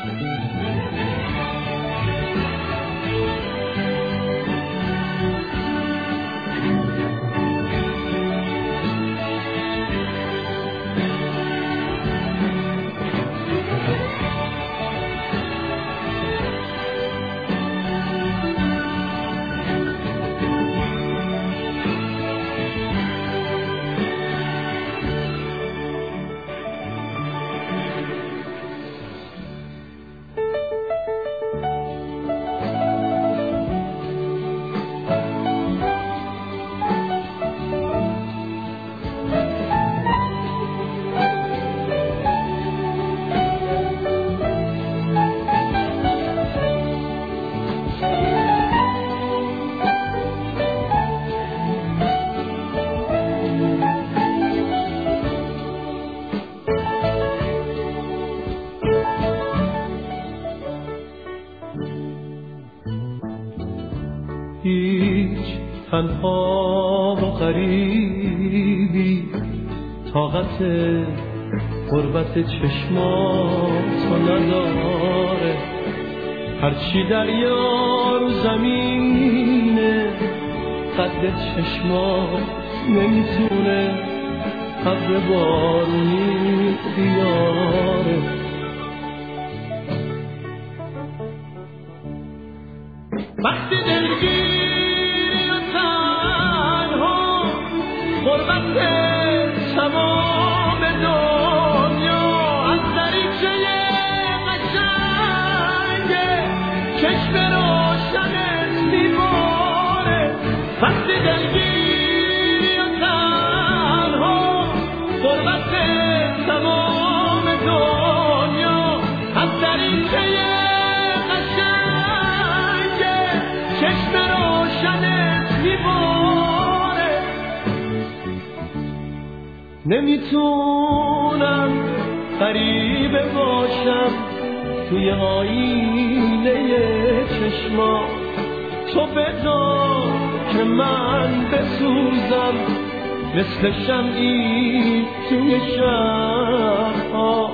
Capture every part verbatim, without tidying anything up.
هیچ تنها و غریبی طاقت غربت چشماتو نداره، هرچی دریا رو زمینه قد چشمات نمیتونه ابر بارونی بیاره. وقتی دلگیری و تنها غربت تمام دنیا از دریچه قشنگ چشم روشنت میباره. وقتی دلگیری و تنها غربت تمام دنیا از دریچه چشم روشنت میباره. نمیتونم غریبه باشم توی آینه چشما، تو بذار که من بسوزم مثل شمعی توی شب‌ها.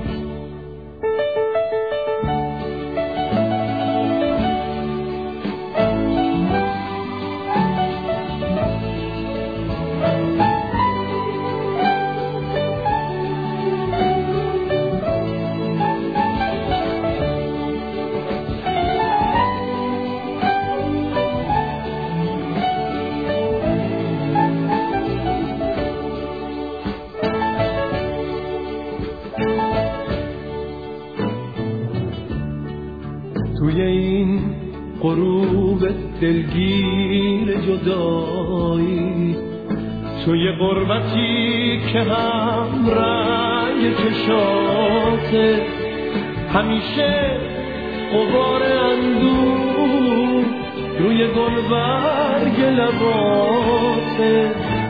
توی این غروب دلگیر جدایی، توی غربتی که هم رنگ چشاته، همیشه غبار اندوه روی گلبرگ لباته.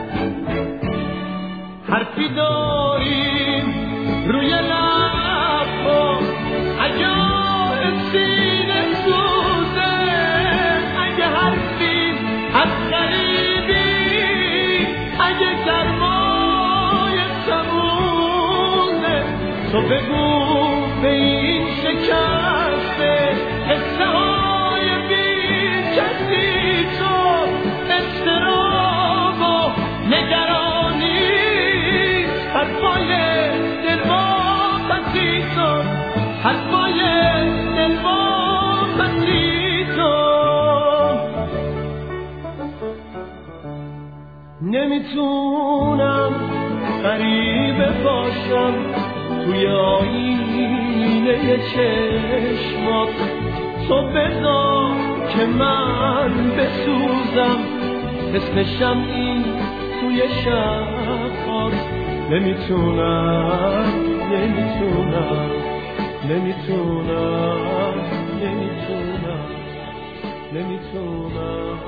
حرفی داریم روی لبها عجایب سینه سوزه، اگه حرفی از غریبی، اگه گرمای سمونه، تو بگو به این شکسته قصه های بی کسی، تو اضطراب و نگرانی حرفای دلواپسی تو، حرفای دلواپسی تو. نمیتونم غریبه باشم توی آینه چشمات، تو بذار که من بسوزم مثل شمعی توی شب‌ها. نمیتونم نمیتونم نمیتونم نمیتونم نمیتونم